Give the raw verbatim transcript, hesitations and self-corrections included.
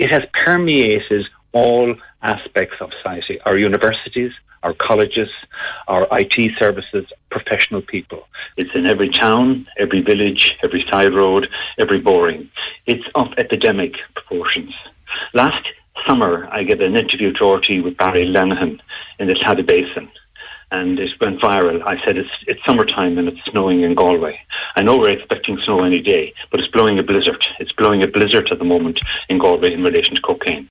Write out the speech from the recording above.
it has permeated all aspects of society, our universities, our colleges, our I T services, professional people. It's in every town, every village, every side road, every boring. It's of epidemic proportions. Last summer, I gave an interview to R T with Barry Lenihan in the Taddy Basin, and it went viral. I said, it's, it's summertime and it's snowing in Galway. I know we're expecting snow any day, but it's blowing a blizzard. It's blowing a blizzard at the moment in Galway in relation to cocaine.